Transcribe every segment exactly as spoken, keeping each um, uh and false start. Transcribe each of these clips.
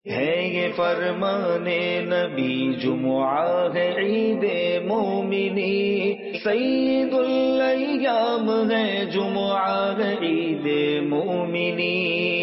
ہے یہ فرمانے نبی جمعہ ہے عید مومنی، سید الایام ہے جمعہ ہے عید مومنی۔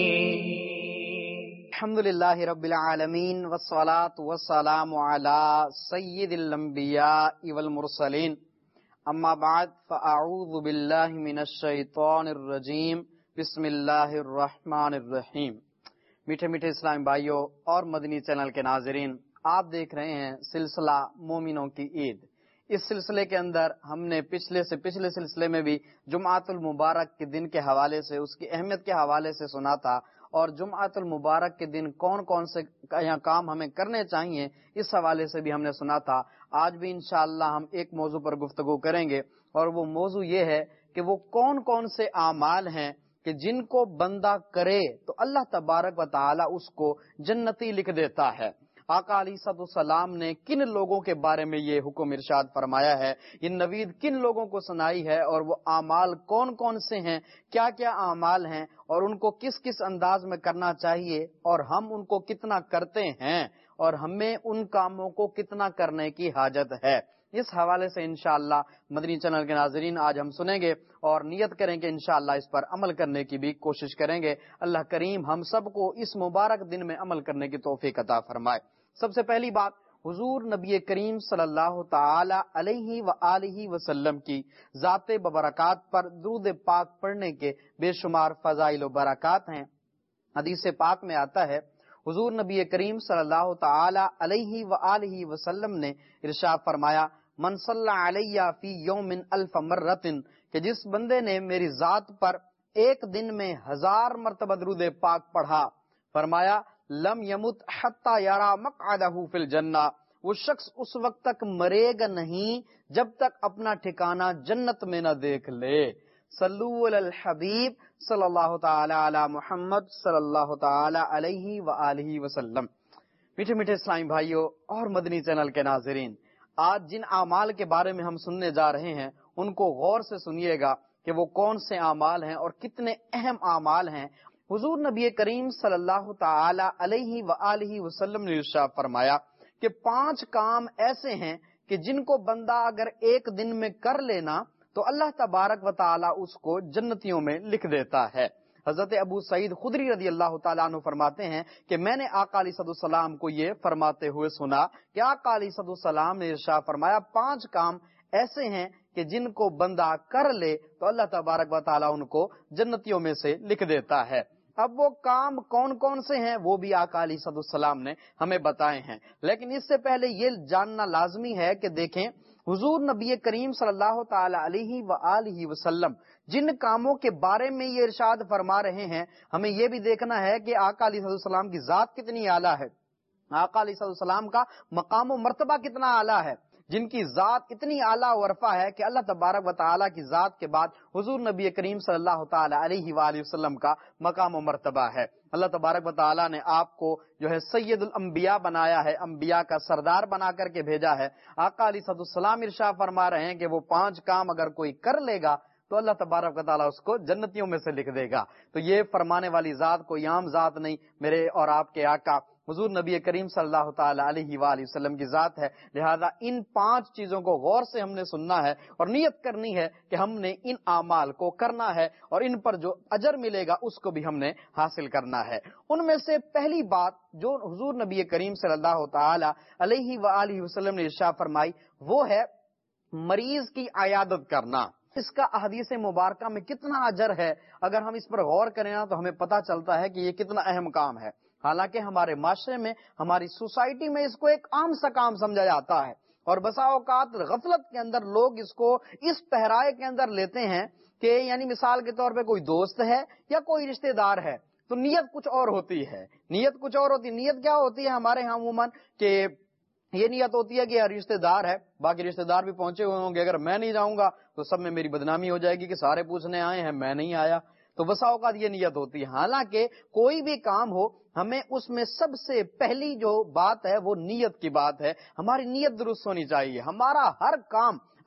الحمدللہ رب العالمین والصلاة والسلام علی سید الانبیاء والمرسلین، اما بعد فاعوذ باللہ من الشیطان الرجیم، بسم اللہ الرحمن الرحیم۔ میٹھے میٹھے اسلام بھائیوں اور مدنی چینل کے ناظرین، آپ دیکھ رہے ہیں سلسلہ مومنوں کی عید۔ اس سلسلے کے اندر ہم نے پچھلے سے پچھلے سلسلے میں بھی جمعۃ المبارک کے دن کے حوالے سے، اس کی اہمیت کے حوالے سے سنا تھا، اور جمعۃ المبارک کے دن کون کون سے کام ہمیں کرنے چاہیے اس حوالے سے بھی ہم نے سنا تھا۔ آج بھی انشاءاللہ ہم ایک موضوع پر گفتگو کریں گے، اور وہ موضوع یہ ہے کہ وہ کون کون سے اعمال ہیں کہ جن کو بندہ کرے تو اللہ تبارک و تعالی اس کو جنتی لکھ دیتا ہے۔ آقا علیہ الصلوۃ والسلام نے کن لوگوں کے بارے میں یہ حکم ارشاد فرمایا ہے، یہ نوید کن لوگوں کو سنائی ہے، اور وہ اعمال کون کون سے ہیں، کیا کیا اعمال ہیں، اور ان کو کس کس انداز میں کرنا چاہیے، اور ہم ان کو کتنا کرتے ہیں، اور ہمیں ان کاموں کو کتنا کرنے کی حاجت ہے۔ اس حوالے سے انشاءاللہ مدنی چینل کے ناظرین آج ہم سنیں گے اور نیت کریں کہ انشاءاللہ اس پر عمل کرنے کی بھی کوشش کریں گے۔ اللہ کریم ہم سب کو اس مبارک دن میں عمل کرنے کی توفیق عطا فرمائے۔ سب سے پہلی بات، حضور نبی کریم صلی اللہ تعالی علیہ وآلہ وسلم کی ذات ببرکات پر درود پاک پڑھنے کے بے شمار فضائل و برکات ہیں۔ حدیث پاک میں آتا ہے، حضور نبی کریم صلی اللہ تعالی علیہ وآلہ وسلم نے ارشاد فرمایا، من صلی علیہ فی یوم الف مرۃ، کہ جس بندے نے میری ذات پر ایک دن میں ہزار مرتبہ درود پاک پڑھا، فرمایا لم یمت حتی یرا مقعدہ فی الجنہ، وہ شخص اس وقت تک مرے گا نہیں جب تک اپنا ٹھکانہ جنت میں نہ دیکھ لے۔ صلو علی الحبیب صلی اللہ تعالی علی محمد صلی اللہ تعالی علیہ وآلہ وسلم۔ میٹھے میٹھے اسلامی بھائیوں اور مدنی چینل کے ناظرین، آج جن اعمال کے بارے میں ہم سننے جا رہے ہیں ان کو غور سے سنیے گا کہ وہ کون سے اعمال ہیں اور کتنے اہم اعمال ہیں۔ حضور نبی کریم صلی اللہ تعالی علیہ وآلہ وسلم نے ارشاد فرمایا کہ پانچ کام ایسے ہیں کہ جن کو بندہ اگر ایک دن میں کر لینا تو اللہ تبارک و تعالی اس کو جنتیوں میں لکھ دیتا ہے۔ حضرت ابو سعید خدری رضی اللہ تعالیٰ عنہ فرماتے ہیں کہ میں نے آقا علیہ الصلوۃ والسلام کو یہ فرماتے ہوئے سنا کہ آقا علیہ الصلوۃ والسلام نے ارشاد فرمایا، پانچ کام ایسے ہیں کہ جن کو بندہ کر لے تو اللہ تبارک و تعالیٰ ان کو جنتیوں میں سے لکھ دیتا ہے۔ اب وہ کام کون کون سے ہیں وہ بھی آقا علیہ الصلوۃ والسلام نے ہمیں بتائے ہیں، لیکن اس سے پہلے یہ جاننا لازمی ہے کہ دیکھیں حضور نبی کریم صلی اللہ تعالی علیہ وآلہ وسلم جن کاموں کے بارے میں یہ ارشاد فرما رہے ہیں، ہمیں یہ بھی دیکھنا ہے کہ آقا علیہ السلام کی ذات کتنی اعلیٰ ہے، آقا علیہ السلام کا مقام و مرتبہ کتنا اعلیٰ ہے، جن کی ذات اتنی اعلیٰ و عرفہ ہے کہ اللہ تبارک و تعالیٰ کی ذات کے بعد حضور نبی کریم صلی اللہ تعالی علیہ وآلہ وسلم کا مقام و مرتبہ ہے۔ اللہ تبارک و تعالیٰ نے آپ کو جو ہے سید الانبیاء بنایا ہے، انبیاء کا سردار بنا کر کے بھیجا ہے۔ آقا علیہ السلام ارشاد فرما رہے ہیں کہ وہ پانچ کام اگر کوئی کر لے گا تو اللہ تبارک و تعالیٰ اس کو جنتیوں میں سے لکھ دے گا۔ تو یہ فرمانے والی ذات کوئی عام ذات نہیں، میرے اور آپ کے آقا حضور نبی کریم صلی اللہ تعالی علیہ وآلہ وسلم کی ذات ہے۔ لہذا ان پانچ چیزوں کو غور سے ہم نے سننا ہے اور نیت کرنی ہے کہ ہم نے ان اعمال کو کرنا ہے، اور ان پر جو اجر ملے گا اس کو بھی ہم نے حاصل کرنا ہے۔ ان میں سے پہلی بات جو حضور نبی کریم صلی اللہ تعالی علیہ وآلہ وسلم نے ارشاد فرمائی وہ ہے مریض کی عیادت کرنا۔ اس کا احادیث مبارکہ میں کتنا اجر ہے، اگر ہم اس پر غور کریں تو ہمیں پتہ چلتا ہے کہ یہ کتنا اہم کام ہے۔ حالانکہ ہمارے معاشرے میں، ہماری سوسائٹی میں اس کو ایک عام سا کام سمجھا جاتا ہے، اور بسا اوقات غفلت کے اندر لوگ اس کو اس پہرائے کے اندر لیتے ہیں کہ یعنی مثال کے طور پہ کوئی دوست ہے یا کوئی رشتہ دار ہے تو نیت کچھ اور ہوتی ہے، نیت کچھ اور ہوتی ہے۔ نیت کیا ہوتی ہے ہمارے ہاں عموماً کہ یہ نیت ہوتی ہے کہ رشتہ دار ہے، باقی رشتہ دار بھی پہنچے ہوئے ہوں گے، اگر میں نہیں جاؤں گا تو سب میں میری بدنامی ہو جائے گی کہ سارے پوچھنے آئے ہیں میں نہیں آیا، تو بسا اوقات یہ نیت ہوتی ہے۔ حالانکہ کوئی بھی کام ہو ہمیں اس میں سب سے پہلی جو بات ہے وہ نیت کی بات ہے، ہماری نیت درست ہونی چاہیے۔ ہمارا ہر کام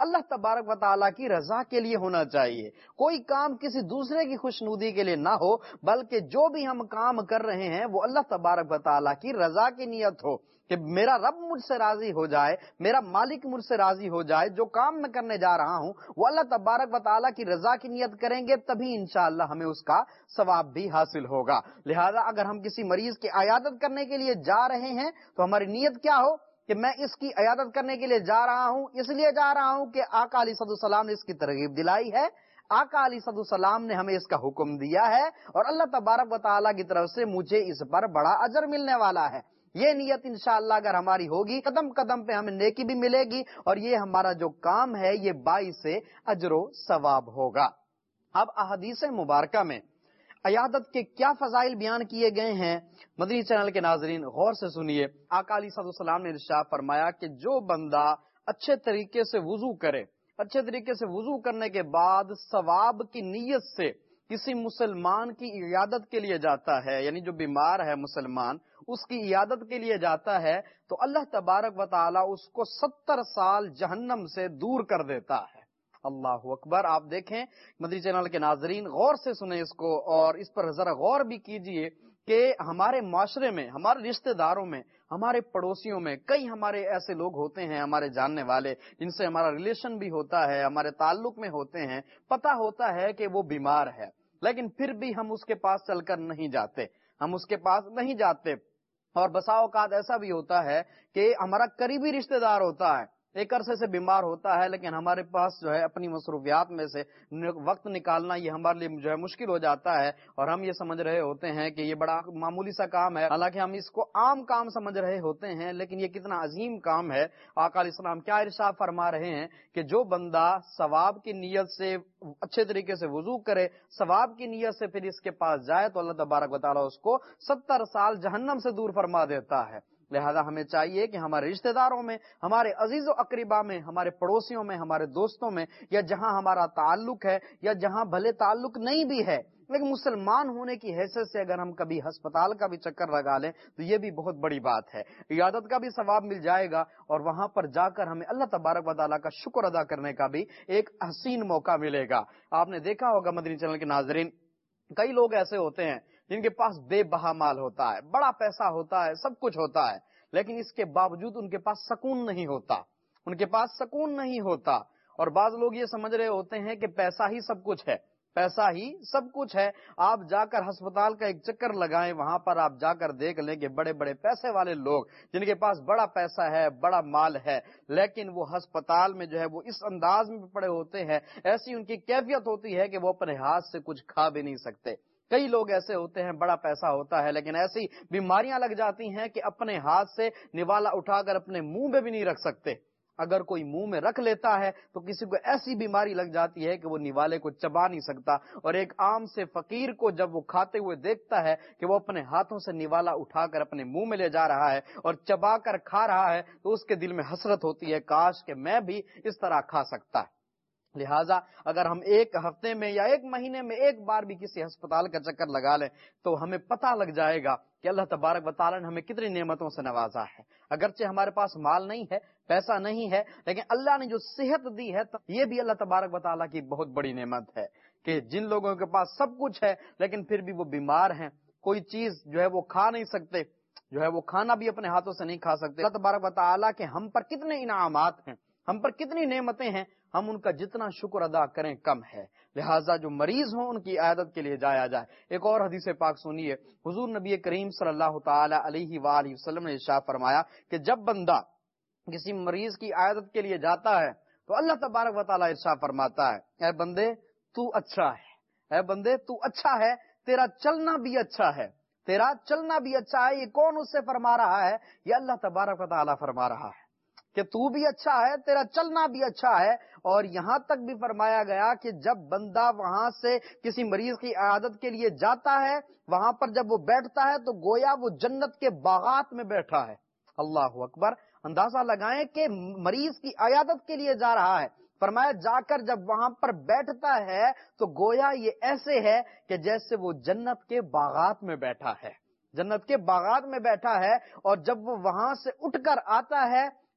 اللہ تبارک و تعالیٰ کی رضا کے لیے ہونا چاہیے. کوئی کام کسی دوسرے کی خوشنودی کے لیے نہ ہو، بلکہ جو بھی ہم کام کر رہے ہیں وہ اللہ تبارک و تعالیٰ کی رضا کی نیت ہو کہ میرا رب مجھ سے راضی ہو جائے، میرا مالک مجھ سے راضی ہو جائے. جو کام میں کرنے جا رہا ہوں وہ اللہ تبارک و تعالیٰ کی رضا کی نیت کریں گے، تبھی انشاءاللہ ہمیں اس کا ثواب بھی حاصل ہوگا. لہذا اگر ہم کسی مریض کی عیادت کرنے کے لیے جا رہے ہیں تو ہماری نیت کیا ہو کہ میں اس کی عیادت کرنے کے لیے جا رہا ہوں، اس لیے جا رہا ہوں کہ آقا علیہ السلام نے اس کی ترغیب دلائی ہے، آقا علیہ السلام نے ہمیں اس کا حکم دیا ہے، اور اللہ تبارک و تعالیٰ کی طرف سے مجھے اس پر بڑا اجر ملنے والا ہے. یہ نیت انشاءاللہ اگر ہماری ہوگی، قدم قدم پہ ہمیں نیکی بھی ملے گی، اور یہ ہمارا جو کام ہے یہ باعث اجر و ثواب ہوگا. اب احادیث مبارکہ میں عیادت کے کیا فضائل بیان کیے گئے ہیں، مدنی چینل کے ناظرین غور سے سنیے. آقا علیہ السلام نے ارشاد فرمایا کہ جو بندہ اچھے طریقے سے وضو کرے، اچھے طریقے سے وضو کرنے کے بعد ثواب کی نیت سے کسی مسلمان کی عیادت کے لیے جاتا ہے، یعنی جو بیمار ہے مسلمان اس کی عیادت کے لیے جاتا ہے، تو اللہ تبارک و تعالیٰ اس کو ستر سال جہنم سے دور کر دیتا ہے. اللہ اکبر. آپ دیکھیں مدنی چینل کے ناظرین غور سے سنیں اس کو، اور اس پر ذرا غور بھی کیجئے کہ ہمارے معاشرے میں، ہمارے رشتہ داروں میں، ہمارے پڑوسیوں میں کئی ہمارے ایسے لوگ ہوتے ہیں، ہمارے جاننے والے، جن سے ہمارا ریلیشن بھی ہوتا ہے، ہمارے تعلق میں ہوتے ہیں، پتہ ہوتا ہے کہ وہ بیمار ہے، لیکن پھر بھی ہم اس کے پاس چل کر نہیں جاتے، ہم اس کے پاس نہیں جاتے. اور بسا اوقات ایسا بھی ہوتا ہے کہ ہمارا قریبی رشتہ دار ہوتا ہے، ایک عرصے سے بیمار ہوتا ہے، لیکن ہمارے پاس جو ہے اپنی مصروفیات میں سے وقت نکالنا یہ ہمارے لیے جو ہے مشکل ہو جاتا ہے، اور ہم یہ سمجھ رہے ہوتے ہیں کہ یہ بڑا معمولی سا کام ہے، حالانکہ ہم اس کو عام کام سمجھ رہے ہوتے ہیں، لیکن یہ کتنا عظیم کام ہے. آقا علیہ السلام کیا ارشاد فرما رہے ہیں کہ جو بندہ ثواب کی نیت سے اچھے طریقے سے وضو کرے، ثواب کی نیت سے پھر اس کے پاس جائے، تو اللہ تبارک و تعالیٰ اس کو ستر سال جہنم سے دور فرما دیتا ہے. لہذا ہمیں چاہیے کہ ہمارے رشتہ داروں میں، ہمارے عزیز و اقربا میں، ہمارے پڑوسیوں میں، ہمارے دوستوں میں، یا جہاں ہمارا تعلق ہے یا جہاں بھلے تعلق نہیں بھی ہے، لیکن مسلمان ہونے کی حیثیت سے اگر ہم کبھی ہسپتال کا بھی چکر لگا لیں تو یہ بھی بہت بڑی بات ہے. عیادت کا بھی ثواب مل جائے گا، اور وہاں پر جا کر ہمیں اللہ تبارک و تعالیٰ کا شکر ادا کرنے کا بھی ایک حسین موقع ملے گا. آپ نے دیکھا ہوگا مدنی چینل کے ناظرین، کئی لوگ ایسے ہوتے ہیں جن کے پاس بے بہا مال ہوتا ہے، بڑا پیسہ ہوتا ہے، سب کچھ ہوتا ہے، لیکن اس کے باوجود ان کے پاس سکون نہیں ہوتا، ان کے پاس سکون نہیں ہوتا. اور بعض لوگ یہ سمجھ رہے ہوتے ہیں کہ پیسہ ہی سب کچھ ہے، پیسہ ہی سب کچھ ہے. آپ جا کر ہسپتال کا ایک چکر لگائیں، وہاں پر آپ جا کر دیکھ لیں کہ بڑے بڑے پیسے والے لوگ جن کے پاس بڑا پیسہ ہے، بڑا مال ہے، لیکن وہ ہسپتال میں جو ہے وہ اس انداز میں پڑے ہوتے ہیں، ایسی ان کی کیفیت ہوتی ہے کہ وہ اپنے ہاتھ سے کچھ کھا بھی نہیں سکتے. کئی لوگ ایسے ہوتے ہیں، بڑا پیسہ ہوتا ہے لیکن ایسی بیماریاں لگ جاتی ہیں کہ اپنے ہاتھ سے نوالا اٹھا کر اپنے منہ میں بھی نہیں رکھ سکتے. اگر کوئی منہ میں رکھ لیتا ہے تو کسی کو ایسی بیماری لگ جاتی ہے کہ وہ نوالے کو چبا نہیں سکتا، اور ایک عام سے فقیر کو جب وہ کھاتے ہوئے دیکھتا ہے کہ وہ اپنے ہاتھوں سے نوالا اٹھا کر اپنے منہ میں لے جا رہا ہے اور چبا کر کھا رہا ہے، تو اس کے دل میں حسرت ہوتی ہے، کاش کہ میں بھی اس طرح کھا سکتا. لہٰذا اگر ہم ایک ہفتے میں یا ایک مہینے میں ایک بار بھی کسی ہسپتال کا چکر لگا لیں تو ہمیں پتہ لگ جائے گا کہ اللہ تبارک و تعالیٰ نے ہمیں کتنی نعمتوں سے نوازا ہے. اگرچہ ہمارے پاس مال نہیں ہے، پیسہ نہیں ہے، لیکن اللہ نے جو صحت دی ہے یہ بھی اللہ تبارک و تعالیٰ کی بہت بڑی نعمت ہے کہ جن لوگوں کے پاس سب کچھ ہے لیکن پھر بھی وہ بیمار ہیں، کوئی چیز جو ہے وہ کھا نہیں سکتے، جو ہے وہ کھانا بھی اپنے ہاتھوں سے نہیں کھا سکتے. اللہ تبارک و تعالیٰ کے ہم پر کتنے انعامات ہیں، ہم پر کتنی نعمتیں ہیں، ہم ان کا جتنا شکر ادا کریں کم ہے. لہٰذا جو مریض ہوں ان کی عیادت کے لیے جایا جائے. ایک اور حدیث پاک سنیے، حضور نبی کریم صلی اللہ تعالی علیہ وآلہ وسلم نے ارشاد فرمایا کہ جب بندہ کسی مریض کی عیادت کے لیے جاتا ہے تو اللہ تبارک و تعالی ارشاد فرماتا ہے، اے بندے تو اچھا ہے، اے بندے تو اچھا ہے، تیرا چلنا بھی اچھا ہے، تیرا چلنا بھی اچھا ہے. یہ کون اس سے فرما رہا ہے؟ یہ اللہ تبارک و تعالی فرما رہا ہے کہ تو بھی اچھا ہے، تیرا چلنا بھی اچھا ہے. اور یہاں تک بھی فرمایا گیا کہ جب بندہ وہاں سے کسی مریض کی عیادت کے لیے جاتا ہے، وہاں پر جب وہ بیٹھتا ہے تو گویا وہ جنت کے باغات میں بیٹھا ہے. اللہ اکبر. اندازہ لگائیں کہ مریض کی عیادت کے لیے جا رہا ہے، فرمایا جا کر جب وہاں پر بیٹھتا ہے تو گویا یہ ایسے ہے کہ جیسے وہ جنت کے باغات میں بیٹھا ہے، جنت کے باغات میں بیٹھا ہے. اور جب وہ وہاں سے اٹھ کر آتا ہے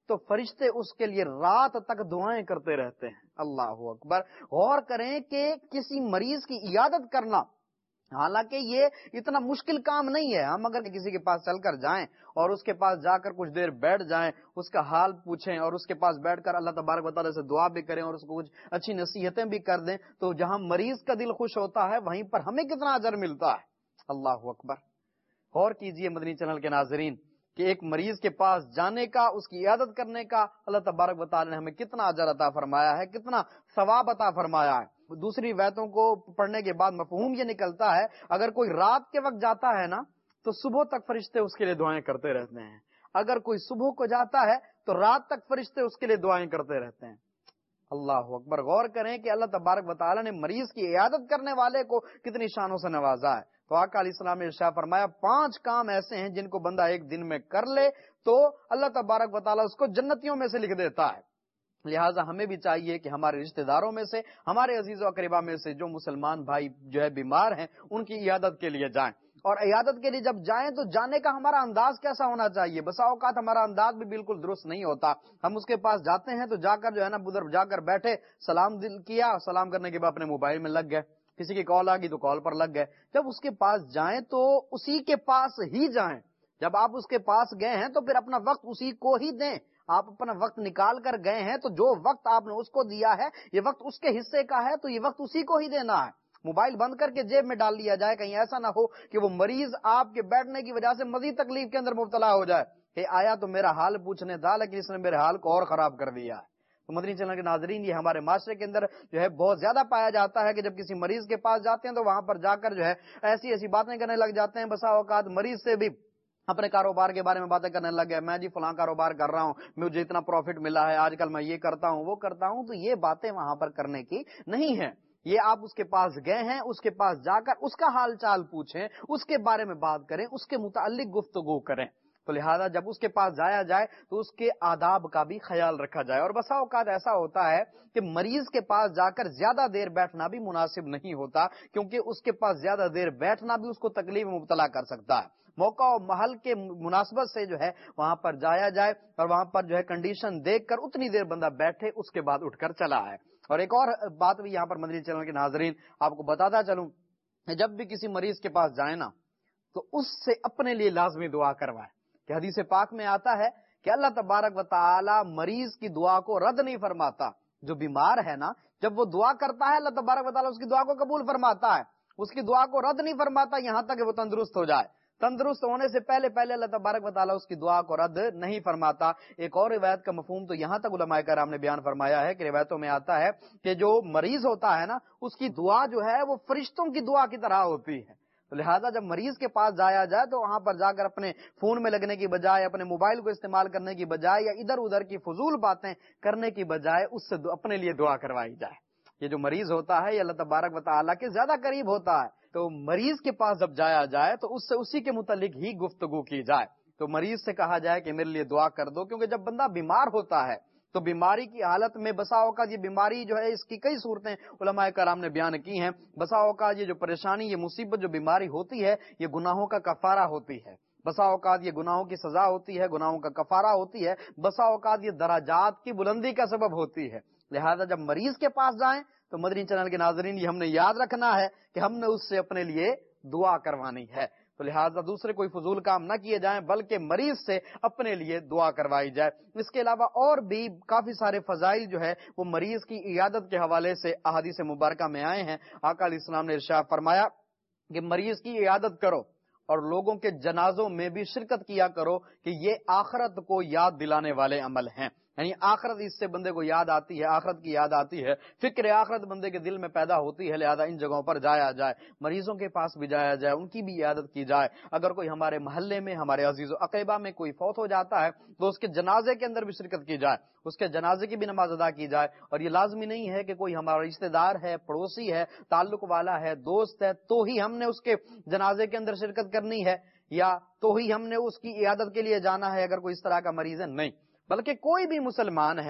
تو فرشتے اس کے لیے رات تک دعائیں کرتے رہتے ہیں۔ اللہ اکبر۔ غور کریں کہ کسی مریض کی عیادت کرنا، حالانکہ یہ اتنا مشکل کام نہیں ہے۔ ہم اگر کسی کے پاس چل کر جائیں اور اس کے پاس جا کر کچھ دیر بیٹھ جائیں، اس کا حال پوچھیں اور اس کے پاس بیٹھ کر اللہ تبارک و تعالیٰ سے دعا بھی کریں اور اس کو کچھ اچھی نصیحتیں بھی کر دیں، تو جہاں مریض کا دل خوش ہوتا ہے وہیں پر ہمیں کتنا اجر ملتا ہے۔ اللہ اکبر۔ غور کیجئے مدنی چینل کے ناظرین کہ ایک مریض کے پاس جانے کا، اس کی عیادت کرنے کا اللہ تبارک و تعالیٰ نے ہمیں کتنا اجر عطا فرمایا ہے، کتنا ثواب عطا فرمایا ہے۔ دوسری روایتوں کو پڑھنے کے بعد مفہوم یہ نکلتا ہے، اگر کوئی رات کے وقت جاتا ہے نا تو صبح تک فرشتے اس کے لیے دعائیں کرتے رہتے ہیں۔ اگر کوئی صبح کو جاتا ہے تو رات تک فرشتے اس کے لیے دعائیں کرتے رہتے ہیں۔ اللہ اکبر۔ غور کریں کہ اللہ تبارک و تعالیٰ نے مریض کی عیادت کرنے والے کو کتنی شانوں سے نوازا ہے۔ تو آقا علیہ السلام نے ارشاد فرمایا پانچ کام ایسے ہیں جن کو بندہ ایک دن میں کر لے تو اللہ تبارک و تعالیٰ اس کو جنتیوں میں سے لکھ دیتا ہے۔ لہٰذا ہمیں بھی چاہیے کہ ہمارے رشتہ داروں میں سے، ہمارے عزیز و اقربا میں سے جو مسلمان بھائی جو ہے بیمار ہیں ان کی عیادت کے لیے جائیں، اور عیادت کے لیے جب جائیں تو جانے کا ہمارا انداز کیسا ہونا چاہیے؟ بسا اوقات ہمارا انداز بھی بالکل درست نہیں ہوتا۔ ہم اس کے پاس جاتے ہیں تو جا کر جو ہے نا ادھر جا کر بیٹھے، سلام دل کیا، سلام کرنے کے بعد اپنے موبائل میں لگ گئے، کسی کی کال آ گئی تو کال پر لگ گئے۔ جب اس کے پاس جائیں تو اسی کے پاس ہی جائیں۔ جب آپ اس کے پاس گئے ہیں تو پھر اپنا وقت اسی کو ہی دیں۔ آپ اپنا وقت نکال کر گئے ہیں تو جو وقت آپ نے اس کو دیا ہے یہ وقت اس کے حصے کا ہے، تو یہ وقت اسی کو ہی دینا ہے۔ موبائل بند کر کے جیب میں ڈال لیا جائے، کہیں ایسا نہ ہو کہ وہ مریض آپ کے بیٹھنے کی وجہ سے مزید تکلیف کے اندر مبتلا ہو جائے کہ آیا تو میرا حال پوچھنے تھا لیکن اس نے میرے حال کو اور خراب کر دیا ہے۔ تو مدنی چینل کے ناظرین، یہ ہمارے معاشرے کے اندر جو ہے بہت زیادہ پایا جاتا ہے کہ جب کسی مریض کے پاس جاتے ہیں تو وہاں پر جا کر جو ہے ایسی ایسی باتیں کرنے لگ جاتے ہیں۔ بسا اوقات مریض سے بھی اپنے کاروبار کے بارے میں باتیں کرنے لگ گئے، میں جی فلاں کاروبار کر رہا ہوں، مجھے اتنا پروفٹ ملا ہے، آج کل میں یہ کرتا ہوں وہ کرتا ہوں۔ تو یہ باتیں وہاں پر کرنے کی نہیں ہے۔ یہ آپ اس کے پاس گئے ہیں، اس کے پاس جا کر اس کا حال چال پوچھیں، اس کے بارے میں بات کریں، اس کے متعلق گفتگو کریں۔ تو لہذا جب اس کے پاس جایا جائے تو اس کے آداب کا بھی خیال رکھا جائے۔ اور بسا اوقات ایسا ہوتا ہے کہ مریض کے پاس جا کر زیادہ دیر بیٹھنا بھی مناسب نہیں ہوتا، کیونکہ اس کے پاس زیادہ دیر بیٹھنا بھی اس کو تکلیف میں مبتلا کر سکتا ہے۔ موقع و محل کے مناسبت سے جو ہے وہاں پر جایا جائے اور وہاں پر جو ہے کنڈیشن دیکھ کر اتنی دیر بندہ بیٹھے، اس کے بعد اٹھ کر چلا ہے۔ اور ایک اور بات بھی یہاں پر مدنی چینل کے ناظرین آپ کو بتاتا چلوں، جب بھی کسی مریض کے پاس جائیں نا تو اس سے اپنے لیے لازمی دعا کروائے، کہ حدیث پاک میں آتا ہے کہ اللہ تبارک و تعالی مریض کی دعا کو رد نہیں فرماتا۔ جو بیمار ہے نا، جب وہ دعا کرتا ہے اللہ تبارک و تعالی اس کی دعا کو قبول فرماتا ہے، اس کی دعا کو رد نہیں فرماتا یہاں تک کہ وہ تندرست ہو جائے۔ تندرست ہونے سے پہلے پہلے اللہ تبارک و تعالیٰ اس کی دعا کو رد نہیں فرماتا۔ ایک اور روایت کا مفہوم تو یہاں تک علماء کرام نے بیان فرمایا ہے کہ روایتوں میں آتا ہے کہ جو مریض ہوتا ہے نا اس کی دعا جو ہے وہ فرشتوں کی دعا کی طرح ہوتی ہے۔ تو لہٰذا جب مریض کے پاس جایا جائے تو وہاں پر جا کر اپنے فون میں لگنے کی بجائے، اپنے موبائل کو استعمال کرنے کی بجائے یا ادھر ادھر کی فضول باتیں کرنے کی بجائے اس سے اپنے لیے دعا کروائی جائے۔ یہ جو مریض ہوتا ہے یہ اللہ تبارک و تعالیٰ کے زیادہ قریب ہوتا ہے، تو مریض کے پاس جب جایا جائے تو اس سے اسی کے متعلق ہی گفتگو کی جائے۔ تو مریض سے کہا جائے کہ میرے لیے دعا کر دو، کیونکہ جب بندہ بیمار ہوتا ہے تو بیماری کی حالت میں بسا اوقات یہ بیماری جو ہے اس کی کئی صورتیں علماء کرام نے بیان کی ہیں۔ بسا اوقات یہ جو پریشانی، یہ مصیبت جو بیماری ہوتی ہے یہ گناہوں کا کفارہ ہوتی ہے، بسا اوقات یہ گناہوں کی سزا ہوتی ہے، گناہوں کا کفارہ ہوتی ہے، بسا اوقات یہ درجات کی بلندی کا سبب ہوتی ہے۔ لہذا جب مریض کے پاس جائیں تو مدنی چینل کے ناظرین یہ ہم نے یاد رکھنا ہے کہ ہم نے اس سے اپنے لیے دعا کروانی ہے۔ تو لہٰذا دوسرے کوئی فضول کام نہ کیے جائیں بلکہ مریض سے اپنے لیے دعا کروائی جائے۔ اس کے علاوہ اور بھی کافی سارے فضائل جو ہے وہ مریض کی عیادت کے حوالے سے احادیث مبارکہ میں آئے ہیں۔ آقا علیہ السلام نے ارشاد فرمایا کہ مریض کی عیادت کرو اور لوگوں کے جنازوں میں بھی شرکت کیا کرو کہ یہ آخرت کو یاد دلانے والے عمل ہیں۔ یعنی آخرت اس سے بندے کو یاد آتی ہے، آخرت کی یاد آتی ہے، فکر آخرت بندے کے دل میں پیدا ہوتی ہے۔ لہذا ان جگہوں پر جایا جائے، مریضوں کے پاس بھی جایا جائے، ان کی بھی عیادت کی جائے۔ اگر کوئی ہمارے محلے میں، ہمارے عزیز و اقربا میں کوئی فوت ہو جاتا ہے تو اس کے جنازے کے اندر بھی شرکت کی جائے، اس کے جنازے کی بھی نماز ادا کی جائے۔ اور یہ لازمی نہیں ہے کہ کوئی ہمارا رشتہ دار ہے، پڑوسی ہے، تعلق والا ہے، دوست ہے تو ہی ہم نے اس کے جنازے کے اندر شرکت کرنی ہے یا تو ہی ہم نے اس کی عیادت کے لیے جانا ہے۔ اگر کوئی اس طرح کا مریض ہے، نہیں، بلکہ کوئی بھی مسلمان ہے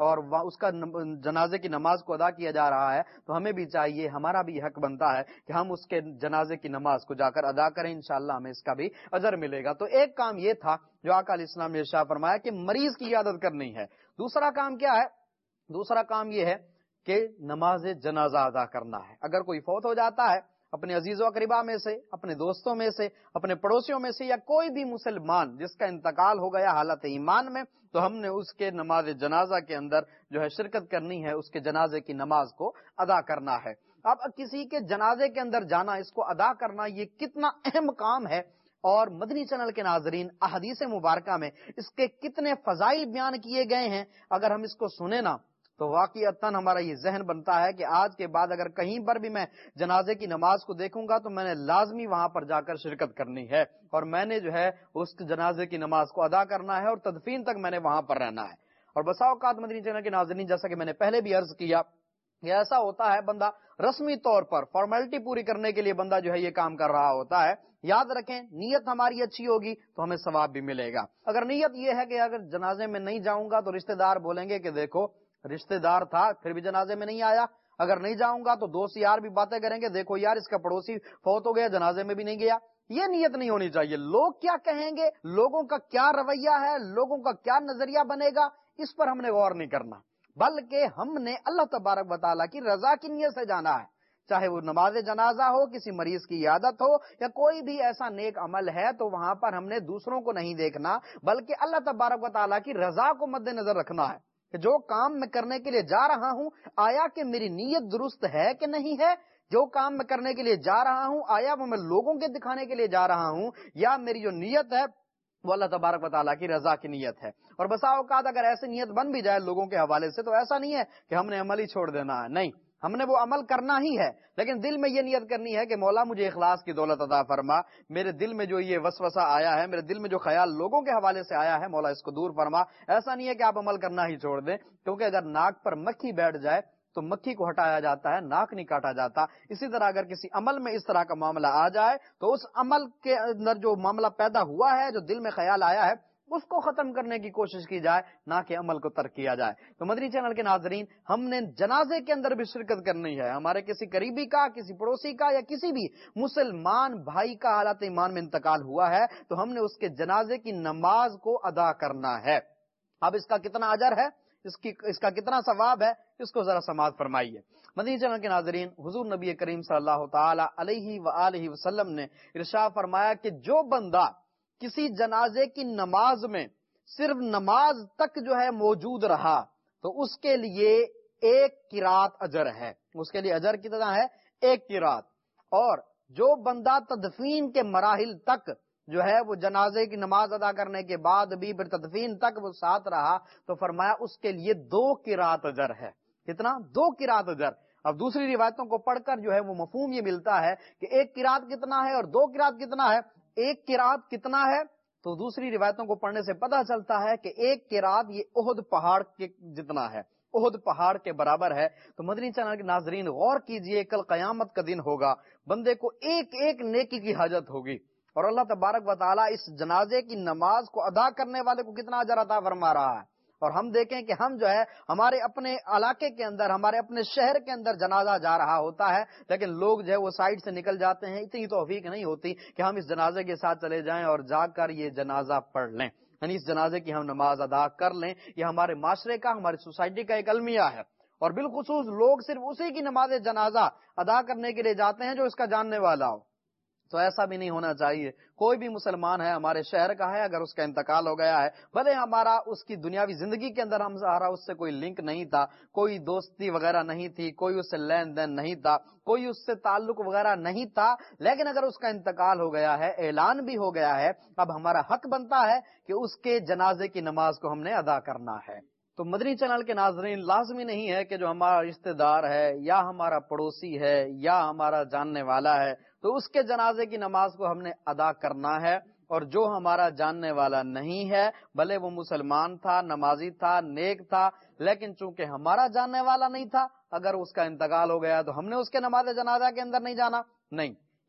اور اس کا جنازے کی نماز کو ادا کیا جا رہا ہے تو ہمیں بھی چاہیے، ہمارا بھی حق بنتا ہے کہ ہم اس کے جنازے کی نماز کو جا کر ادا کریں، انشاءاللہ ہمیں اس کا بھی اجر ملے گا۔ تو ایک کام یہ تھا جو آقا علیہ السلام نے ارشاد فرمایا کہ مریض کی عیادت کرنی ہے۔ دوسرا کام کیا ہے؟ دوسرا کام یہ ہے کہ نماز جنازہ ادا کرنا ہے۔ اگر کوئی فوت ہو جاتا ہے اپنے عزیز و اقربا میں سے، اپنے دوستوں میں سے، اپنے پڑوسیوں میں سے، یا کوئی بھی مسلمان جس کا انتقال ہو گیا حالت ایمان میں، تو ہم نے اس کے نماز جنازہ کے اندر جو ہے شرکت کرنی ہے، اس کے جنازے کی نماز کو ادا کرنا ہے۔ اب کسی کے جنازے کے اندر جانا، اس کو ادا کرنا، یہ کتنا اہم کام ہے، اور مدنی چینل کے ناظرین احادیث مبارکہ میں اس کے کتنے فضائل بیان کیے گئے ہیں، اگر ہم اس کو سنیں نا تو واقعتاً ہمارا یہ ذہن بنتا ہے کہ آج کے بعد اگر کہیں پر بھی میں جنازے کی نماز کو دیکھوں گا تو میں نے لازمی وہاں پر جا کر شرکت کرنی ہے، اور میں نے جو ہے اس جنازے کی نماز کو ادا کرنا ہے، اور تدفین تک میں نے وہاں پر رہنا ہے۔ اور بسا اوقات مدنی چینل کے ناظرین، جیسا کہ میں نے پہلے بھی عرض کیا، یہ ایسا ہوتا ہے بندہ رسمی طور پر فارمیلٹی پوری کرنے کے لیے بندہ جو ہے یہ کام کر رہا ہوتا ہے۔ یاد رکھیں، نیت ہماری اچھی ہوگی تو ہمیں ثواب بھی ملے گا۔ اگر نیت یہ ہے کہ اگر جنازے میں نہیں جاؤں گا تو رشتہ دار بولیں گے کہ دیکھو رشتہ دار تھا پھر بھی جنازے میں نہیں آیا، اگر نہیں جاؤں گا تو دوست یار بھی باتیں کریں گے، دیکھو یار اس کا پڑوسی فوت ہو گیا جنازے میں بھی نہیں گیا۔ یہ نیت نہیں ہونی چاہیے۔ لوگ کیا کہیں گے، لوگوں کا کیا رویہ ہے، لوگوں کا کیا نظریہ بنے گا، اس پر ہم نے غور نہیں کرنا، بلکہ ہم نے اللہ تبارک و تعالیٰ کی رضا کی نیت سے جانا ہے۔ چاہے وہ نماز جنازہ ہو، کسی مریض کی عیادت ہو، یا کوئی بھی ایسا نیک عمل ہے، تو وہاں پر ہم نے دوسروں کو نہیں دیکھنا، بلکہ اللہ تبارک و تعالیٰ کی رضا کو مد نظر رکھنا ہے کہ جو کام میں کرنے کے لیے جا رہا ہوں، آیا کہ میری نیت درست ہے کہ نہیں ہے؟ جو کام میں کرنے کے لیے جا رہا ہوں، آیا وہ میں لوگوں کے دکھانے کے لیے جا رہا ہوں، یا میری جو نیت ہے وہ اللہ تبارک و تعالیٰ کی رضا کی نیت ہے؟ اور بسا اوقات اگر ایسی نیت بن بھی جائے لوگوں کے حوالے سے، تو ایسا نہیں ہے کہ ہم نے عمل ہی چھوڑ دینا ہے، نہیں، ہم نے وہ عمل کرنا ہی ہے، لیکن دل میں یہ نیت کرنی ہے کہ مولا مجھے اخلاص کی دولت عطا فرما، میرے دل میں جو یہ وسوسہ آیا ہے، میرے دل میں جو خیال لوگوں کے حوالے سے آیا ہے، مولا اس کو دور فرما۔ ایسا نہیں ہے کہ آپ عمل کرنا ہی چھوڑ دیں، کیونکہ اگر ناک پر مکھی بیٹھ جائے تو مکھی کو ہٹایا جاتا ہے، ناک نہیں کاٹا جاتا۔ اسی طرح اگر کسی عمل میں اس طرح کا معاملہ آ جائے تو اس عمل کے اندر جو معاملہ پیدا ہوا ہے، جو دل میں خیال آیا ہے، اس کو ختم کرنے کی کوشش کی جائے، نہ کہ عمل کو ترک کیا جائے۔ تو مدنی چینل کے ناظرین، ہم نے جنازے کے اندر بھی شرکت کرنی ہے۔ ہمارے کسی قریبی کا، کسی پڑوسی کا، یا کسی بھی مسلمان بھائی کا حالت ایمان میں انتقال ہوا ہے تو ہم نے اس کے جنازے کی نماز کو ادا کرنا ہے۔ اب اس کا کتنا اجر ہے، اس کی اس کا کتنا ثواب ہے، اس کو ذرا سماعت فرمائیے۔ مدنی چینل کے ناظرین، حضور نبی کریم صلی اللہ تعالی علیہ وآلہ وسلم نے ارشاد فرمایا کہ جو بندہ کسی جنازے کی نماز میں صرف نماز تک جو ہے موجود رہا تو اس کے لیے ایک قرات اجر ہے، اس کے لیے اجر کتنا ہے؟ ایک قرات۔ اور جو بندہ تدفین کے مراحل تک جو ہے وہ جنازے کی نماز ادا کرنے کے بعد بھی پھر تدفین تک وہ ساتھ رہا تو فرمایا اس کے لیے دو قرات اجر ہے۔ کتنا؟ دو قرات اجر۔ اب دوسری روایتوں کو پڑھ کر جو ہے وہ مفہوم یہ ملتا ہے کہ ایک قرات کتنا ہے اور دو قرات کتنا ہے۔ ایک قرات کتنا ہے تو دوسری روایتوں کو پڑھنے سے پتہ چلتا ہے کہ ایک قرات یہ احد پہاڑ کے جتنا ہے، احد پہاڑ کے برابر ہے۔ تو مدنی چینل کے ناظرین غور کیجئے، کل قیامت کا دن ہوگا، بندے کو ایک ایک نیکی کی حاجت ہوگی، اور اللہ تبارک و تعالیٰ اس جنازے کی نماز کو ادا کرنے والے کو کتنا اجر عطا فرما رہا ہے۔ اور ہم دیکھیں کہ ہم جو ہے ہمارے اپنے علاقے کے اندر، ہمارے اپنے شہر کے اندر جنازہ جا رہا ہوتا ہے، لیکن لوگ جو ہے وہ سائڈ سے نکل جاتے ہیں، اتنی توفیق نہیں ہوتی کہ ہم اس جنازے کے ساتھ چلے جائیں اور جا کر یہ جنازہ پڑھ لیں، یعنی اس جنازے کی ہم نماز ادا کر لیں۔ یہ ہمارے معاشرے کا، ہماری سوسائٹی کا ایک المیہ ہے، اور بالخصوص لوگ صرف اسی کی نماز جنازہ ادا کرنے کے لیے جاتے ہیں جو اس کا جاننے والا ہو۔ تو ایسا بھی نہیں ہونا چاہیے۔ کوئی بھی مسلمان ہے، ہمارے شہر کا ہے، اگر اس کا انتقال ہو گیا ہے، بھلے ہمارا اس کی دنیاوی زندگی کے اندر ہمارا اس سے کوئی لنک نہیں تھا، کوئی دوستی وغیرہ نہیں تھی، کوئی اس سے لین دین نہیں تھا، کوئی اس سے تعلق وغیرہ نہیں تھا، لیکن اگر اس کا انتقال ہو گیا ہے، اعلان بھی ہو گیا ہے، اب ہمارا حق بنتا ہے کہ اس کے جنازے کی نماز کو ہم نے ادا کرنا ہے۔ تو مدنی چینل کے ناظرین، لازمی نہیں ہے کہ جو ہمارا رشتہ دار ہے یا ہمارا پڑوسی ہے یا ہمارا جاننے والا ہے تو اس کے جنازے کی نماز کو ہم نے ادا کرنا ہے، اور جو ہمارا جاننے والا نہیں ہے، بھلے وہ مسلمان تھا، نمازی تھا، نیک تھا، لیکن چونکہ ہمارا جاننے والا نہیں تھا، اگر اس کا انتقال ہو گیا تو ہم نے اس کے نماز جنازہ کے اندر نہیں جانا، نہیں،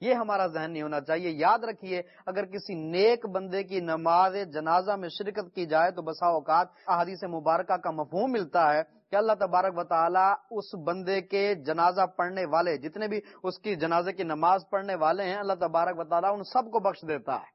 یہ ہمارا ذہن نہیں ہونا چاہیے. یاد رکھیے اگر کسی نیک بندے کی نماز جنازہ میں شرکت کی جائے تو بسا اوقات احادیث مبارکہ کا مفہوم ملتا ہے کہ اللہ تبارک و تعالی اس بندے کے جنازہ پڑھنے والے جتنے بھی اس کی جنازے کی نماز پڑھنے والے ہیں اللہ تبارک و تعالی ان سب کو بخش دیتا ہے.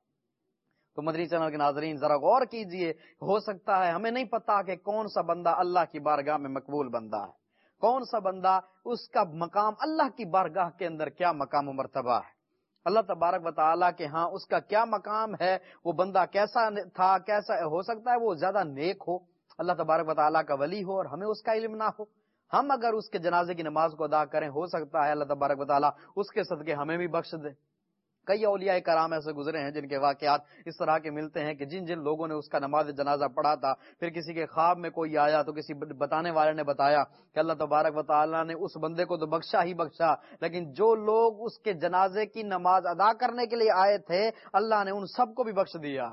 تو مدنی چینل کے ناظرین ذرا غور کیجئے, ہو سکتا ہے ہمیں نہیں پتا کہ کون سا بندہ اللہ کی بارگاہ میں مقبول بندہ ہے, کون سا بندہ اس کا مقام اللہ کی بارگاہ کے اندر کیا مقام و مرتبہ ہے, اللہ تبارک و تعالیٰ کے ہاں اس کا کیا مقام ہے, وہ بندہ کیسا تھا, کیسا ہو سکتا ہے وہ زیادہ نیک ہو, اللہ تبارک و تعالیٰ کا ولی ہو اور ہمیں اس کا علم نہ ہو. ہم اگر اس کے جنازے کی نماز کو ادا کریں ہو سکتا ہے اللہ تبارک و تعالیٰ اس کے صدقے ہمیں بھی بخش دے. کئی اولیاء کرام ایسے گزرے ہیں جن کے واقعات اس طرح کے ملتے ہیں کہ جن جن لوگوں نے اس کا نماز جنازہ پڑھا تھا, پھر کسی کے خواب میں کوئی آیا تو کسی بتانے والے نے بتایا کہ اللہ تبارک و تعالیٰ نے اس بندے کو تو بخشا ہی بخشا, لیکن جو لوگ اس کے جنازے کی نماز ادا کرنے کے لیے آئے تھے اللہ نے ان سب کو بھی بخش دیا.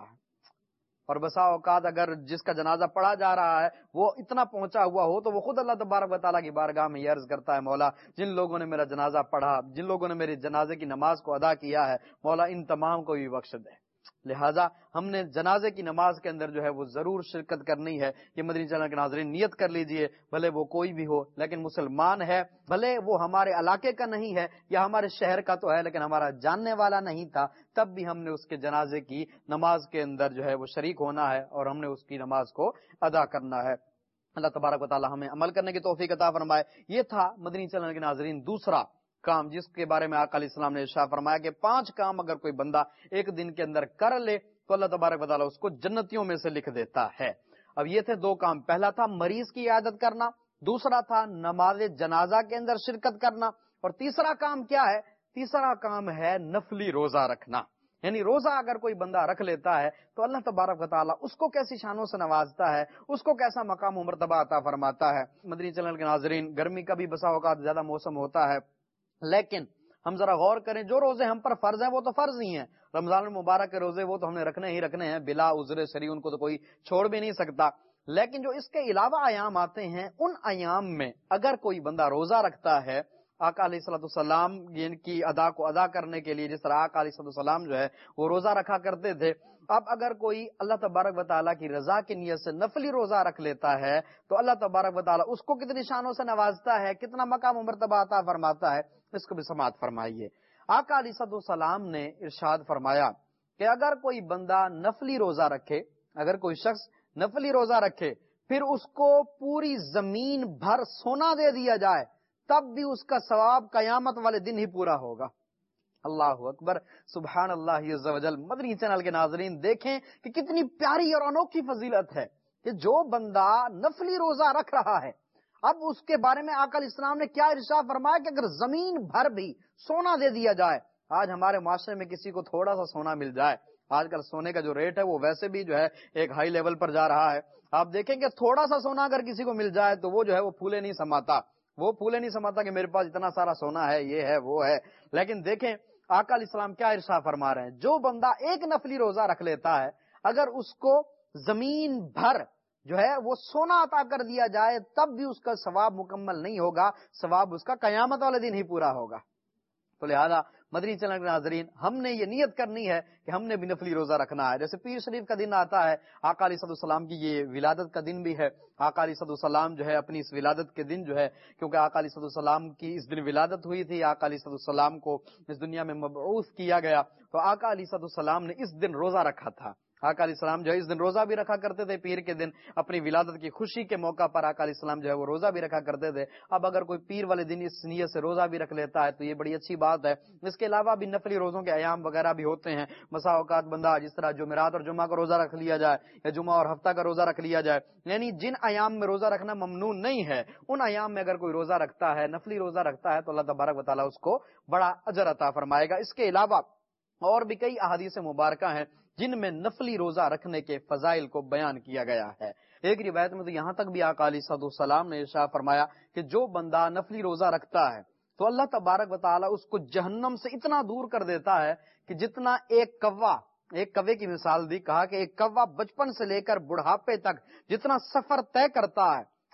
اور بسا اوقات اگر جس کا جنازہ پڑھا جا رہا ہے وہ اتنا پہنچا ہوا ہو تو وہ خود اللہ تبارک و تعالیٰ کی بارگاہ میں یہ عرض کرتا ہے, مولا جن لوگوں نے میرا جنازہ پڑھا, جن لوگوں نے میری جنازے کی نماز کو ادا کیا ہے, مولا ان تمام کو بھی بخش دے. لہٰذا ہم نے جنازے کی نماز کے اندر جو ہے وہ ضرور شرکت کرنی ہے. یہ مدنی چینل کے ناظرین نیت کر لیجئے, بھلے وہ کوئی بھی ہو لیکن مسلمان ہے, بھلے وہ ہمارے علاقے کا نہیں ہے یا ہمارے شہر کا تو ہے لیکن ہمارا جاننے والا نہیں تھا, تب بھی ہم نے اس کے جنازے کی نماز کے اندر جو ہے وہ شریک ہونا ہے اور ہم نے اس کی نماز کو ادا کرنا ہے. اللہ تبارک و تعالی ہمیں عمل کرنے کی توفیق عطا فرمائے. یہ تھا مدنی چینل کے ناظرین دوسرا کام جس کے بارے میں آقا علیہ السلام نے ارشاد فرمایا کہ پانچ کام اگر کوئی بندہ ایک دن کے اندر کر لے تو اللہ تبارک و تعالی اس کو جنتیوں میں سے لکھ دیتا ہے. اب یہ تھے دو کام, پہلا تھا مریض کی عیادت کرنا, دوسرا تھا نماز جنازہ کے اندر شرکت کرنا, اور تیسرا کام کیا ہے؟ تیسرا کام ہے نفلی روزہ رکھنا. یعنی روزہ اگر کوئی بندہ رکھ لیتا ہے تو اللہ تبارک و تعالیٰ اس کو کیسی شانوں سے نوازتا ہے, اس کو کیسا مقام و مرتبہ عطا فرماتا ہے. مدنی چینل کے ناظرین گرمی کا بھی بسا اوقات زیادہ موسم ہوتا ہے, لیکن ہم ذرا غور کریں جو روزے ہم پر فرض ہیں وہ تو فرض ہی ہیں. رمضان المبارک کے روزے وہ تو ہم نے رکھنے ہی رکھنے ہیں بلا عذر شرعی, ان کو تو کوئی چھوڑ بھی نہیں سکتا. لیکن جو اس کے علاوہ ایام آتے ہیں ان ایام میں اگر کوئی بندہ روزہ رکھتا ہے آقا علیہ الصلوۃ والسلام کی ادا کو ادا کرنے کے لیے, جس طرح آقا علیہ الصلوۃ والسلام جو ہے وہ روزہ رکھا کرتے تھے, اب اگر کوئی اللہ تبارک و تعالیٰ کی رضا کی نیت سے نفلی روزہ رکھ لیتا ہے تو اللہ تبارک و تعالیٰ اس کو کتنی شانوں سے نوازتا ہے, کتنا مقام و مرتبہ عطا فرماتا ہے, اس کو بھی سماعت فرمائیے. آقا علیہ الصلوۃ والسلام نے ارشاد فرمایا کہ اگر کوئی بندہ نفلی روزہ رکھے, اگر کوئی شخص نفلی روزہ رکھے پھر اس کو پوری زمین بھر سونا دے دیا جائے تب بھی اس کا ثواب قیامت والے دن ہی پورا ہوگا. اللہ اکبر, سبحان اللہ عز و جل. مدنی چینل کے ناظرین دیکھیں کہ کتنی پیاری اور انوکھی فضیلت ہے کہ جو بندہ نفلی روزہ رکھ رہا ہے, اب اس کے بارے میں آقا علیہ السلام نے کیا ارشاد فرمایا کہ اگر زمین بھر بھی سونا دے دیا جائے. آج ہمارے معاشرے میں کسی کو تھوڑا سا سونا مل جائے, آج کل سونے کا جو ریٹ ہے وہ ویسے بھی جو ہے ایک ہائی لیول پر جا رہا ہے, آپ دیکھیں کہ تھوڑا سا سونا اگر کسی کو مل جائے تو وہ جو ہے وہ پھولے نہیں سماتا, وہ پھولے نہیں سماتا کہ میرے پاس اتنا سارا سونا ہے, یہ ہے وہ ہے. لیکن دیکھیں آقا علیہ السلام کیا ارشاد فرما رہے ہیں, جو بندہ ایک نفلی روزہ رکھ لیتا ہے اگر اس کو زمین بھر جو ہے وہ سونا عطا کر دیا جائے تب بھی اس کا ثواب مکمل نہیں ہوگا, ثواب اس کا قیامت والے دن ہی پورا ہوگا. تو لہذا مدنی چینل کے ناظرین ہم نے یہ نیت کرنی ہے کہ ہم نے بھی نفلی روزہ رکھنا ہے. جیسے پیر شریف کا دن آتا ہے, آقا علیہ السلام کی یہ ولادت کا دن بھی ہے. آقا علیہ السلام جو ہے اپنی اس ولادت کے دن جو ہے, کیونکہ آقا علیہ السلام کی اس دن ولادت ہوئی تھی, آقا علیہ السلام کو اس دنیا میں مبعوث کیا گیا, تو آقا علیہ السلام نے اس دن روزہ رکھا تھا. آقا علیہ السلام جو ہے اس دن روزہ بھی رکھا کرتے تھے, پیر کے دن اپنی ولادت کی خوشی کے موقع پر آقا علیہ السلام جو ہے وہ روزہ بھی رکھا کرتے تھے. اب اگر کوئی پیر والے دن اس نیت سے روزہ بھی رکھ لیتا ہے تو یہ بڑی اچھی بات ہے. اس کے علاوہ بھی نفلی روزوں کے ایام وغیرہ بھی ہوتے ہیں. مسا اوقات بندہ جس طرح جمعرات اور جمعہ کا روزہ رکھ لیا جائے یا جمعہ اور ہفتہ کا روزہ رکھ لیا جائے, یعنی جن ایام میں روزہ رکھنا ممنوع نہیں ہے ان ایام میں اگر کوئی روزہ رکھتا ہے, نفلی روزہ رکھتا ہے, تو اللہ تبارک و تعالیٰ اس کو بڑا اجر عطا فرمائے گا. اس کے علاوہ اور بھی کئی احادیث مبارکہ ہیں جن میں نفلی روزہ رکھنے کے فضائل کو بیان کیا گیا ہے. ایک روایت میں تو یہاں تک بھی آقا علیہ السلام نے ارشاد فرمایا کہ جو بندہ نفلی روزہ رکھتا ہے تو اللہ تبارک و تعالیٰ اس کو جہنم سے اتنا دور کر دیتا ہے کہ جتنا ایک کوا, ایک کوے کی مثال دی, کہا کہ ایک کوا بچپن سے لے کر بڑھاپے تک جتنا سفر طے کرتا ہے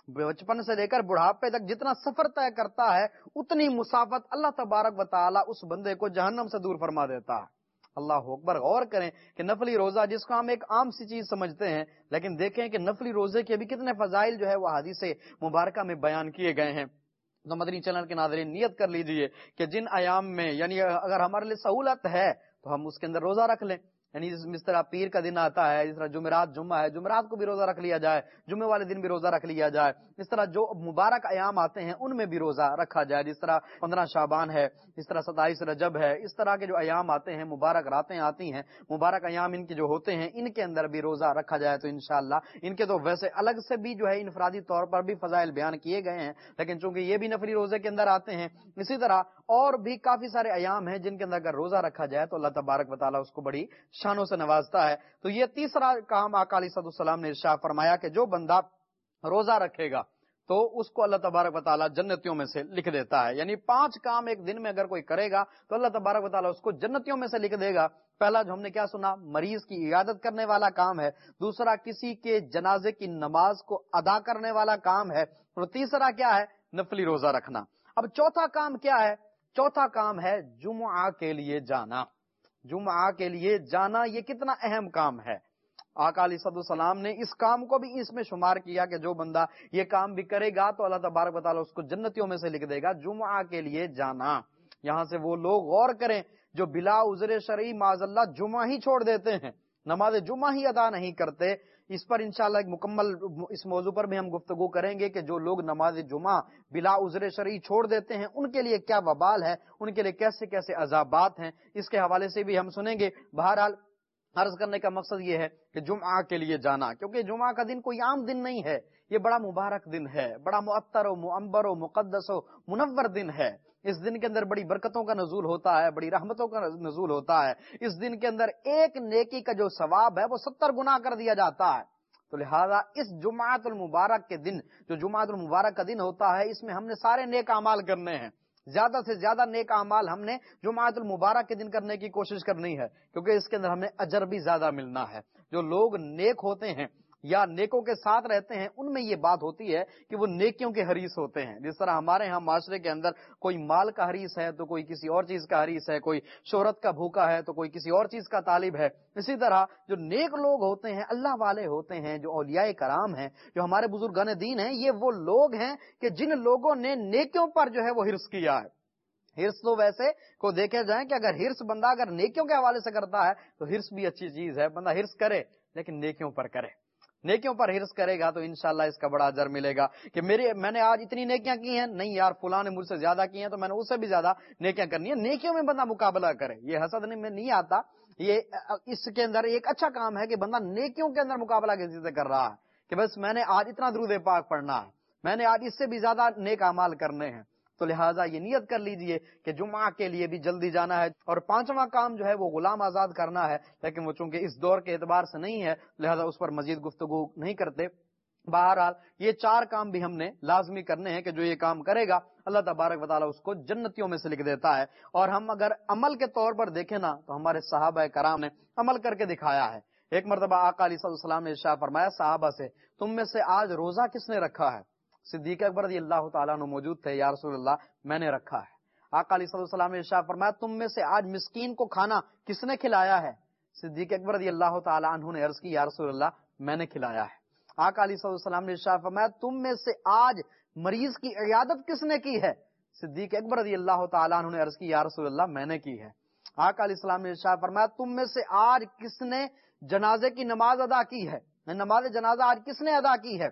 بچپن سے لے کر بڑھاپے تک جتنا سفر طے کرتا ہے اتنی مسافت اللہ تبارک و تعالیٰ اس بندے کو جہنم سے دور فرما دیتا ہے۔ اللہ اکبر، غور کریں کہ نفلی روزہ جس کو ہم ایک عام سی چیز سمجھتے ہیں، لیکن دیکھیں کہ نفلی روزے کے بھی کتنے فضائل جو ہے وہ حدیث مبارکہ میں بیان کیے گئے ہیں۔ تو مدنی چینل کے ناظرین نیت کر لیجئے کہ جن ایام میں یعنی اگر ہمارے لیے سہولت ہے تو ہم اس کے اندر روزہ رکھ لیں، یعنی جس طرح پیر کا دن آتا ہے، جس طرح جمعرات جمعہ ہے، جمعرات کو بھی روزہ رکھ لیا جائے، جمعے والے دن بھی روزہ رکھ لیا جائے، اس طرح جو مبارک ایام آتے ہیں ان میں بھی روزہ رکھا جائے، جس طرح پندرہ شعبان ہے، اس طرح ستائیس رجب ہے، اس طرح کے جو ایام آتے ہیں، مبارک راتیں آتی ہیں، مبارک ایام ان کے جو ہوتے ہیں ان کے اندر بھی روزہ رکھا جائے تو انشاءاللہ ان کے تو ویسے الگ سے بھی جو ہے انفرادی طور پر بھی فضائل بیان کیے گئے ہیں، لیکن چونکہ یہ بھی نفلی روزے کے اندر آتے ہیں، اسی طرح اور بھی کافی سارے ایام ہیں جن کے اندر اگر روزہ رکھا جائے تو اللہ تبارک و تعالیٰ اس کو بڑی شانوں سے نوازتا ہے۔ تو یہ تیسرا کام آقا علیہ السلام نے ارشاد فرمایا کہ جو بندہ روزہ رکھے گا تو اس کو اللہ تبارک و تعالیٰ جنتیوں میں سے لکھ دیتا ہے، یعنی پانچ کام ایک دن میں اگر کوئی کرے گا تو اللہ تبارک و تعالیٰ اس کو جنتیوں میں سے لکھ دے گا۔ پہلا جو ہم نے کیا سنا، مریض کی عیادت کرنے والا کام ہے، دوسرا کسی کے جنازے کی نماز کو ادا کرنے والا کام ہے، اور تیسرا کیا ہے، نفلی روزہ رکھنا۔ اب چوتھا کام کیا ہے؟ چوتھا کام ہے جمعہ کے لیے جانا۔ جمعہ کے لیے جانا یہ کتنا اہم کام ہے۔ آقا علیہ السلام نے اس کام کو بھی اس میں شمار کیا کہ جو بندہ یہ کام بھی کرے گا تو اللہ تبارک و تعالیٰ اس کو جنتیوں میں سے لکھ دے گا۔ جمعہ کے لیے جانا، یہاں سے وہ لوگ غور کریں جو بلا عذر شرعی معاذ اللہ جمعہ ہی چھوڑ دیتے ہیں، نماز جمعہ ہی ادا نہیں کرتے۔ اس پر انشاءاللہ ایک مکمل اس موضوع پر بھی ہم گفتگو کریں گے کہ جو لوگ نماز جمعہ بلا عذر شرعی چھوڑ دیتے ہیں ان کے لیے کیا وبال ہے، ان کے لیے کیسے کیسے عذابات ہیں، اس کے حوالے سے بھی ہم سنیں گے۔ بہرحال عرض کرنے کا مقصد یہ ہے کہ جمعہ کے لیے جانا، کیونکہ جمعہ کا دن کوئی عام دن نہیں ہے، یہ بڑا مبارک دن ہے، بڑا معطر و معمبر و مقدس و منور دن ہے۔ اس دن کے اندر بڑی برکتوں کا نزول ہوتا ہے، بڑی رحمتوں کا نزول ہوتا ہے۔ اس دن کے اندر ایک نیکی کا جو ثواب ہے وہ ستر گنا کر دیا جاتا ہے۔ تو لہذا اس جمعۃ المبارک کے دن، جو جمعۃ المبارک کا دن ہوتا ہے، اس میں ہم نے سارے نیک اعمال کرنے ہیں، زیادہ سے زیادہ نیک اعمال ہم نے جمعۃ المبارک کے دن کرنے کی کوشش کرنی ہے، کیونکہ اس کے اندر ہمیں اجر بھی زیادہ ملنا ہے۔ جو لوگ نیک ہوتے ہیں یا نیکوں کے ساتھ رہتے ہیں ان میں یہ بات ہوتی ہے کہ وہ نیکیوں کے حریص ہوتے ہیں۔ جس طرح ہمارے ہاں معاشرے کے اندر کوئی مال کا حریص ہے تو کوئی کسی اور چیز کا حریص ہے، کوئی شہرت کا بھوکا ہے تو کوئی کسی اور چیز کا طالب ہے، اسی طرح جو نیک لوگ ہوتے ہیں، اللہ والے ہوتے ہیں، جو اولیاء کرام ہیں، جو ہمارے بزرگان دین ہیں، یہ وہ لوگ ہیں کہ جن لوگوں نے نیکیوں پر جو ہے وہ حرص کیا ہے۔ حرص تو ویسے کو دیکھا جائے کہ اگر حرص بندہ اگر نیکیوں کے حوالے سے کرتا ہے تو حرص بھی اچھی چیز ہے، بندہ حرص کرے لیکن نیکیوں پر کرے، نیکیوں پر حرص کرے گا تو انشاءاللہ اس کا بڑا اجر ملے گا کہ میرے میں نے آج اتنی نیکیاں کی ہیں، نہیں یار فلاں نے مجھ سے زیادہ کی ہیں تو میں نے اس سے بھی زیادہ نیکیاں کرنی ہے۔ نیکیوں میں بندہ مقابلہ کرے، یہ حسد میں نہیں آتا، یہ اس کے اندر ایک اچھا کام ہے کہ بندہ نیکیوں کے اندر مقابلہ کسی سے کر رہا ہے کہ بس میں نے آج اتنا درود پاک پڑھنا ہے، میں نے آج اس سے بھی زیادہ نیک اعمال کرنے ہیں۔ تو لہٰذا یہ نیت کر لیجئے کہ جمعہ کے لیے بھی جلدی جانا ہے۔ اور پانچواں کام جو ہے وہ غلام آزاد کرنا ہے، لیکن وہ چونکہ اس دور کے اعتبار سے نہیں ہے لہذا اس پر مزید گفتگو نہیں کرتے۔ بہرحال یہ چار کام بھی ہم نے لازمی کرنے ہیں کہ جو یہ کام کرے گا اللہ تبارک و تعالیٰ اس کو جنتیوں میں سے لکھ دیتا ہے۔ اور ہم اگر عمل کے طور پر دیکھیں نا تو ہمارے صحابہ کرام نے عمل کر کے دکھایا ہے۔ ایک مرتبہ آقا علیہ السلام نے ارشاد فرمایا صحابہ سے، تم میں سے آج روزہ کس نے رکھا ہے؟ صدیق اکبر رضی اللہ تعالیٰ عنہ موجود تھے، یا رسول اللہ میں نے رکھا ہے۔ آقا علیہ السلام نے ارشاد فرمایا تم میں سے آج مسکین کو کھانا کس نے کھلایا ہے؟ صدیق اکبر رضی اللہ تعالیٰ عنہ نے عرض کی یا رسول اللہ میں نے کھلایا ہے۔ آقا علیہ السلام نے ارشاد فرمایا تم میں سے آج مریض کی عیادت کس نے کی ہے؟ صدیق اکبر رضی اللہ تعالیٰ عنہ نے عرض کی یا رسول اللہ میں نے کی ہے۔ آقا علیہ السلام نے ارشاد فرمایا تم میں سے آج کس نے جنازے کی نماز ادا کی ہے؟ نماز جنازہ آج کس نے ادا کی ہے؟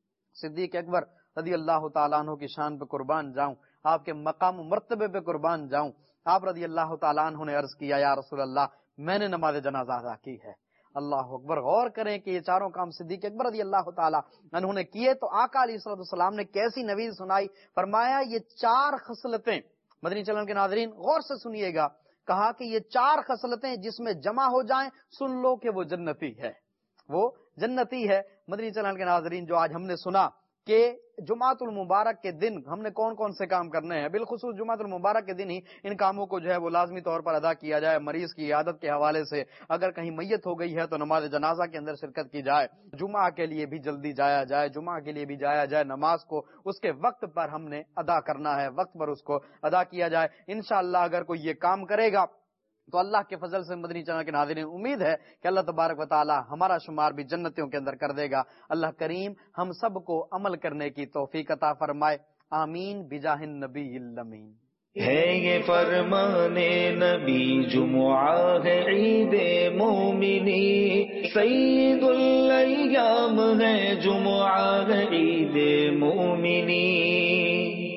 صدیق اکبر رضی اللہ تعالیٰ عنہ کی شان پہ قربان جاؤں، آپ کے مقام و مرتبے پہ قربان جاؤں، آپ رضی اللہ تعالیٰ عنہ نے عرض کیا یا رسول اللہ میں نے نماز جنازہ ادا کی ہے۔ اللہ اکبر، غور کریں کہ یہ چاروں کام صدیق اکبر رضی اللہ تعالیٰ عنہ نے کیے تو آقا علیہ السلام نے کیسی نوید سنائی، فرمایا یہ چار خصلتیں، مدنی چینل کے ناظرین غور سے سنیے گا، کہا کہ یہ چار خصلتیں جس میں جمع ہو جائیں سن لو کہ وہ جنتی ہے، وہ جنتی ہے۔ مدنی چینل کے ناظرین جو آج ہم نے سنا کہ جمعۃ المبارک کے دن ہم نے کون کون سے کام کرنے ہیں. بالخصوص جمعۃ المبارک کے دن ہی ان کاموں کو جو ہے وہ لازمی طور پر ادا کیا جائے. مریض کی عیادت کے حوالے سے اگر کہیں میت ہو گئی ہے تو نماز جنازہ کے اندر شرکت کی جائے. جمعہ کے لیے بھی جلدی جایا جائے, جمعہ کے لیے بھی جایا جائے. نماز کو اس کے وقت پر ہم نے ادا کرنا ہے, وقت پر اس کو ادا کیا جائے. انشاءاللہ اگر کوئی یہ کام کرے گا تو اللہ کے فضل سے مدنی چینل کے ناظرین امید ہے کہ اللہ تبارک و تعالی ہمارا شمار بھی جنتیوں کے اندر کر دے گا. اللہ کریم ہم سب کو عمل کرنے کی توفیق عطا فرمائے. آمین بجاہ النبی الامین. ہے یہ فرمان نبی جمعہ ہے عید مومنی, سید الایام ہے جمعہ ہے عید مومنی.